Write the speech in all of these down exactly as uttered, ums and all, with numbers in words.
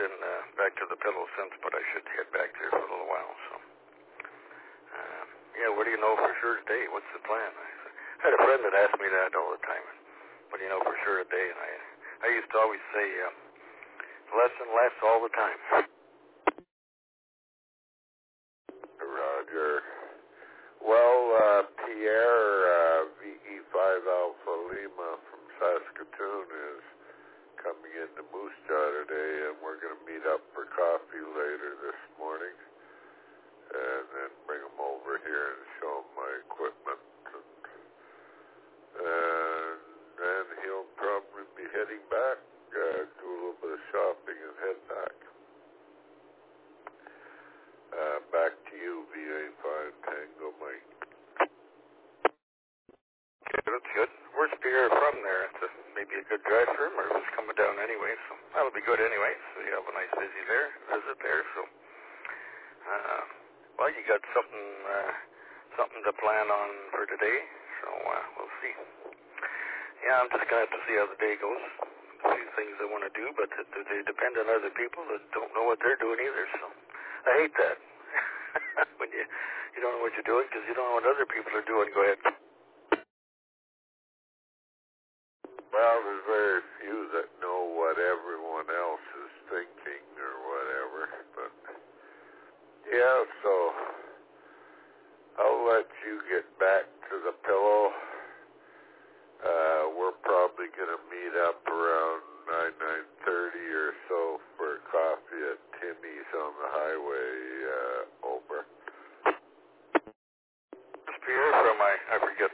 been uh, back to the pillow since, but I should head back there for a little while. So, uh, yeah, what do you know for sure today? What's the plan? I had a friend that asked me that all the time. What do you know for sure today? And I, I used to always say, uh, less and less all the time. Roger. Well, uh, Pierre, uh, V E five Alpha Lima from Saskatoon is coming into Moose Jaw today, and we're going to meet up for coffee later this morning, and then bring him over here and show him my equipment, and, and then he'll probably be heading back, uh, do a little bit of shopping and head back. Uh, back to you, V A five Tango Mike. Okay, that's good. Where's Pierre from there? It's a, maybe a good drive for him, or he's coming down anyway, so that'll be good anyway. So you have a nice visit there, visit there. So, uh, well, you got something, uh, something to plan on for today. So uh, we'll see. Yeah, I'm just gonna have to see how the day goes. A few things I want to do, but it, they depend on other people that don't know what they're doing either. So I hate that when you you don't know what you're doing because you don't know what other people are doing. Go ahead. Well, there's very few that know what everyone else is thinking or whatever, but yeah, so I'll let you get back to the pillow. Uh, we're probably going to meet up around nine, nine thirty or so for coffee at Timmy's on the highway, uh, over. Where's Pierre from? I, I forget.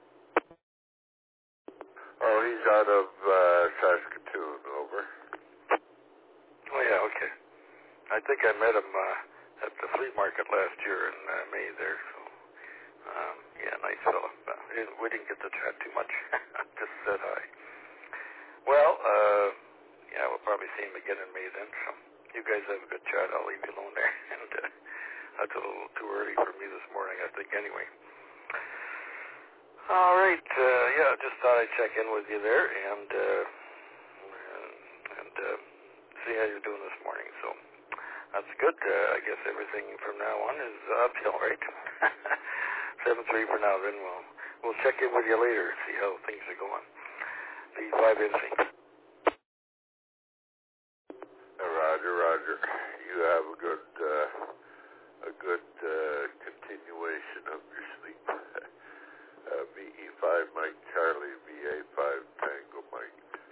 Oh, he's out of uh, Saskatoon, over. Oh, yeah, okay. I think I met him uh, at the flea market last year in uh, May there. So, um, yeah, nice fellow. Uh, we didn't we didn't get to chat too much. Just said hi. Well, uh, yeah, we'll probably see him again in May then. So you guys have a good chat. I'll leave you alone there. And uh, that's a little too early for me this morning, I think, anyway. All right. Uh, yeah, just thought I'd check in with you there and uh, and uh, see how you're doing this morning. So that's good. Uh, I guess everything from now on is uphill, right? seven three for now. Then we'll we'll check in with you later, see how things are going. The five N C. Uh, Roger, Roger. You have a good uh, a good uh, continuation of your sleep. Uh, V E five Mike Charlie, V A five Tango Mike.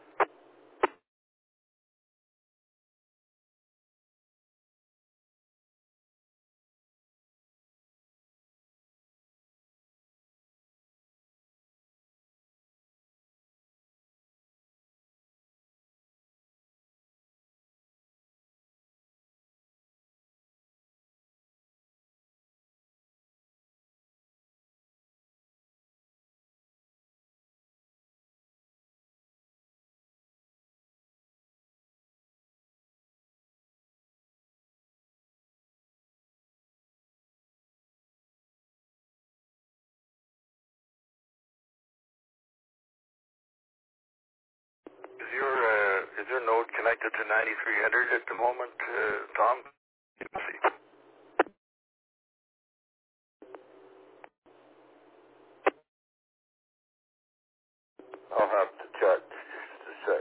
Is your uh, is your node connected to ninety-three hundred at the moment, uh, Tom? Let's see. I'll have to check just a sec.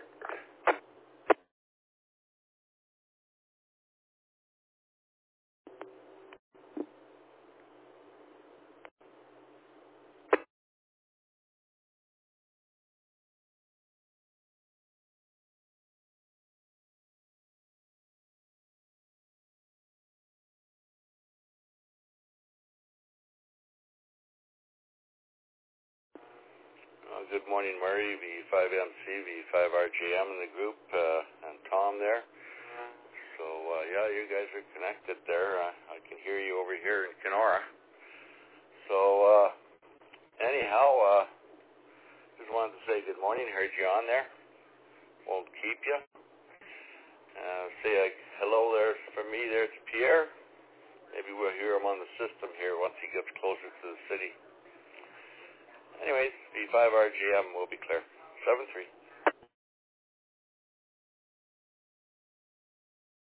Uh, good morning, Murray, V five M C, V five R G M in the group, uh, and Tom there. So, uh, yeah, you guys are connected there. Uh, I can hear you over here in Kenora. So, uh, anyhow, uh, just wanted to say good morning. Heard you on there. Won't keep you. Uh, say a hello there from me there to Pierre. Maybe we'll hear him on the system here once he gets closer to the city. Anyways, V five R G M will be clear. seven three.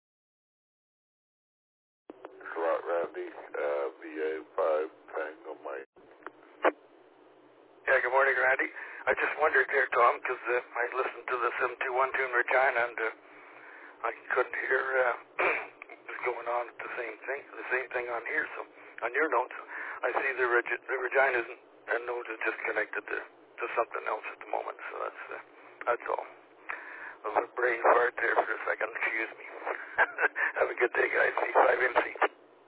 Randy, uh, V A five Tango Mike. Yeah, good morning, Randy. I just wondered there, Tom, because uh, I listened to the seven two one two in Regina, and uh, I couldn't hear uh, what was going on at the same thing, the same thing on here. So on your notes, I see the, Reg- the Regina and note is just connected to, to something else at the moment. So that's uh, that's all. A little brain fart there for a second. Excuse me. Have a good day, guys. V five M C.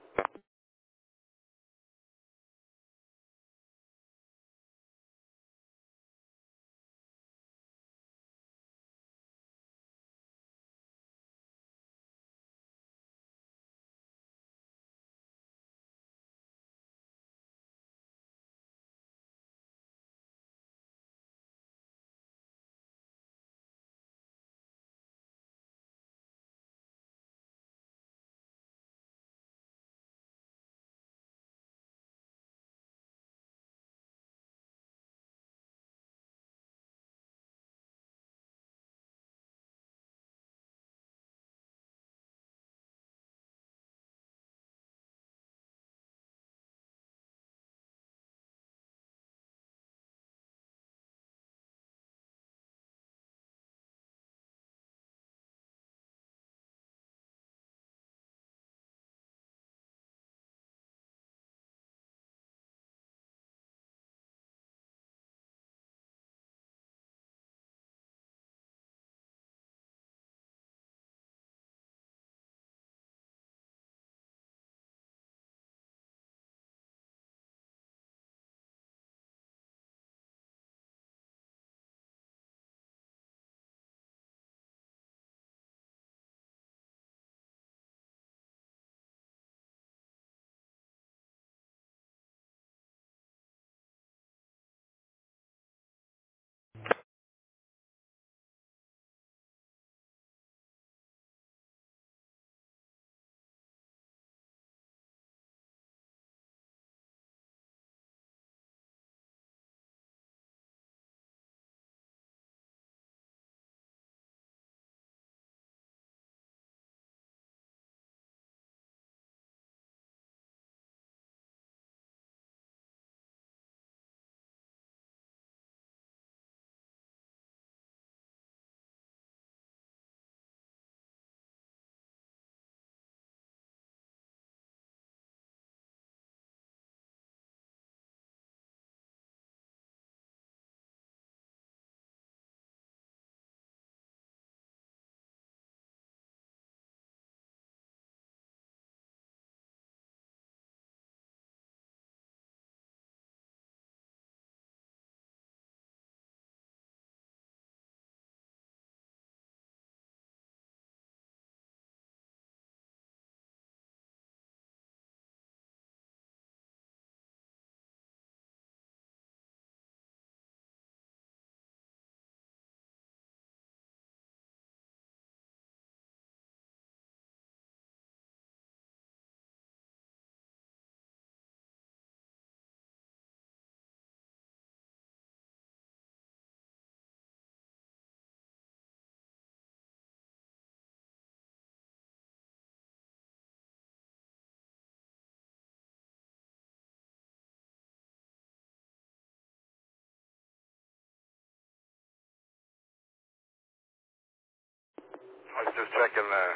I was just checking the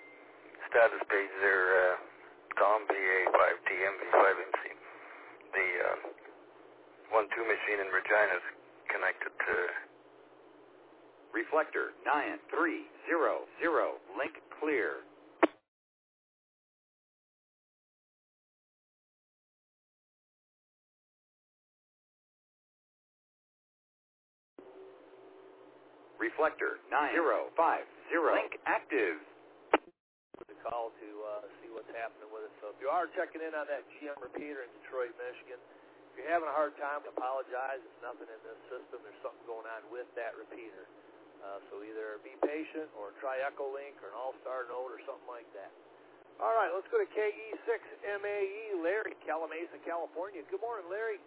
status page there, uh, Tom, V A five T M, V five M C. The uh, one two machine in Regina is connected to Reflector nine three zero zero. Link clear. Reflector nine zero five zero. Link active. The call to uh, see what's happening with it. So if you are checking in on that G M repeater in Detroit, Michigan, if you're having a hard time, apologize. It's nothing in this system. There's something going on with that repeater. Uh, so either be patient or try Echolink or an All-Star Note or something like that. All right, let's go to K E six M A E, Larry, Calamasa, California. Good morning, Larry.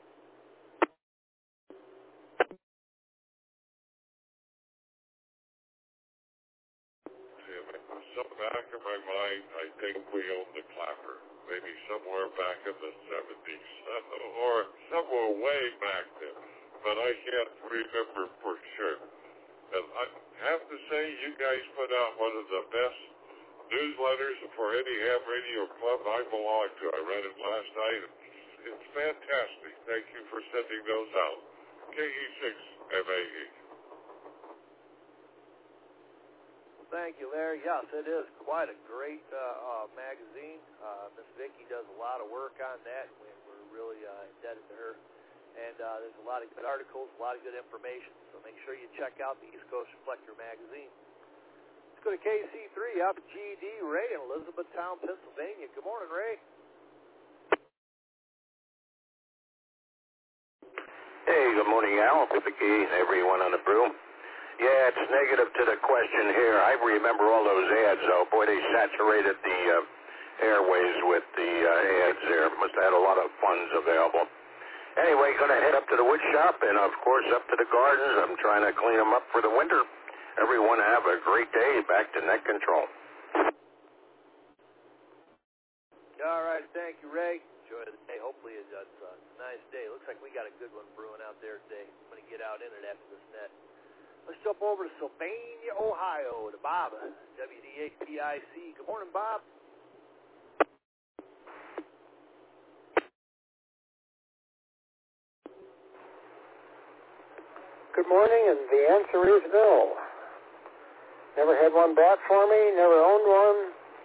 Something back in my mind, I think we own the clapper. maybe somewhere back in the seventies or somewhere way back then, but I can't remember for sure. And I have to say, you guys put out one of the best newsletters for any ham radio club I belong to. I read it last night. It's fantastic. Thank you for sending those out. K E six M A E. Thank you, Larry. Yes, it is quite a great uh, uh, magazine. Uh, Miss Vicki does a lot of work on that. We, we're really uh, indebted to her. And uh, there's a lot of good articles, a lot of good information. So make sure you check out the East Coast Reflector magazine. Let's go to K C three up at G D. Ray in Elizabethtown, Pennsylvania. Good morning, Ray. Hey, good morning, Al, Vicki, and everyone on the brew. Yeah, it's negative to the question here. I remember all those ads, though. Boy, they saturated the uh, airways with the uh, ads there. Must have had a lot of funds available. Anyway, going to head up to the wood shop and, of course, up to the gardens. I'm trying to clean them up for the winter. Everyone have a great day. Back to Net Control. All right, thank you, Ray. Enjoy the day. Hopefully it's a nice day. Looks like we got a good one brewing out there today. I'm going to get out in it after this net. Let's jump over to Sylvania, Ohio, to Bob, W D eight P I C. Good morning, Bob. Good morning, and the answer is no. Never had one bought for me, never owned one.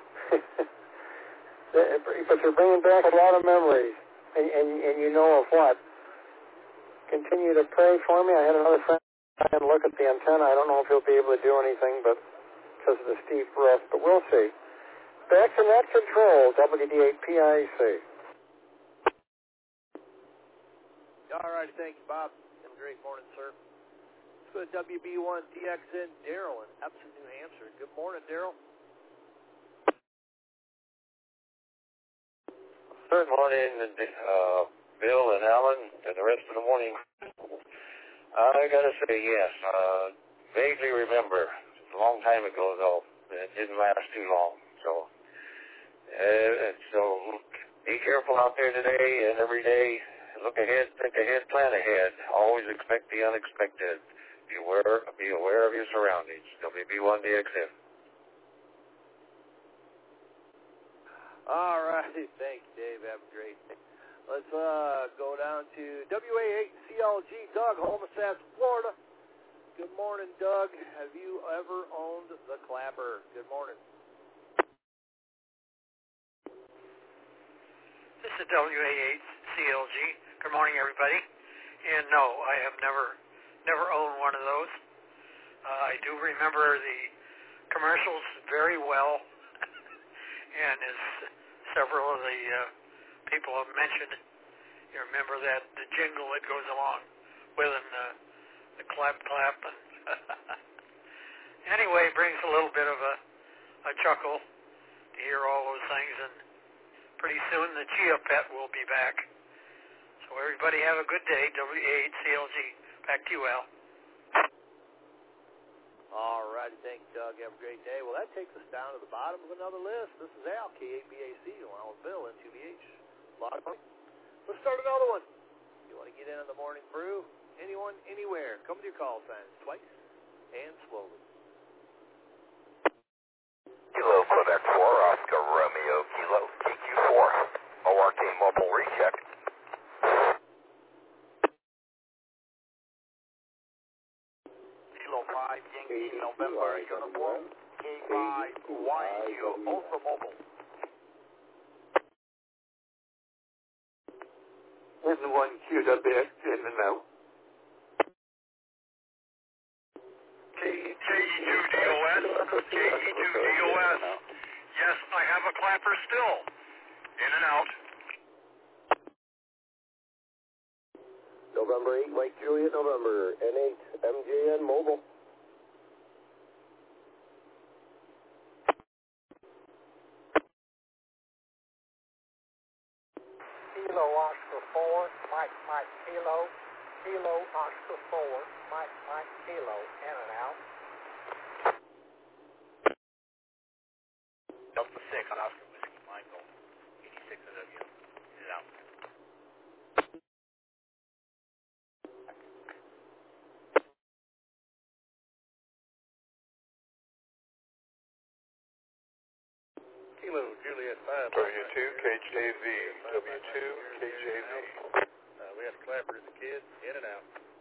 But you're bringing back a lot of memories, and, and, and you know of what. Continue to pray for me. I had another friend try and look at the antenna. I don't know if he'll be able to do anything, but because of the steep roof, but we'll see. Back to Net Control, W D eight P I C. All right, thank you, Bob. Have a great morning, sir. Let's go to W B one D X N, Daryl in Epsom, New Hampshire. Good morning, Daryl. Good morning, uh, Bill and Alan, and the rest of the morning. I gotta say yes. Uh, vaguely remember, a long time ago though. It didn't last too long. So, uh, so be careful out there today and every day. Look ahead, think ahead, plan ahead. Always expect the unexpected. Be aware, be aware of your surroundings. W B one D X N. All right, thank you, Dave. Have a great day. Let's uh, go down to W A eight C L G, Doug, Homestead, Florida. Good morning, Doug. Have you ever owned the Clapper? Good morning. This is W A eight C L G. Good morning, everybody. And no, I have never, never owned one of those. Uh, I do remember the commercials very well, and as several of the uh, people have mentioned, you remember that the jingle that goes along with it, uh, the clap clap. Anyway, it brings a little bit of a, a chuckle to hear all those things, and pretty soon the Chia Pet will be back. So everybody have a good day. W A eight C L G. Back to you, Al. All righty, thank you, Doug. Have a great day. Well, that takes us down to the bottom of another list. This is Al, K eight B A C, along with Bill, N two B H. Let's start another one. You want to get in on the morning brew? Anyone, anywhere. Come with your call signs twice and slowly. Kilo Quebec four, Oscar Romeo Kilo, T Q four, O R K mobile recheck. Kilo five, Yankee November uniform, K five, Y U, Ultra Mobile. N one Q W X in and out. K E two D O S, K E two D O S. Yes, I have a clapper still. In and out. November eight, Mike Juliet, November, N eight, M J N Mobile. Kilo Oscar four, Mike Mike Kilo, Kilo Oscar four, Mike Mike Kilo, in and out. Delta six, Oscar Whiskey Michael, eighty-six Yeah. Kilo Juliet five. W two K J V. W two K J V. Uh, we had a clapper as a kid, in and out.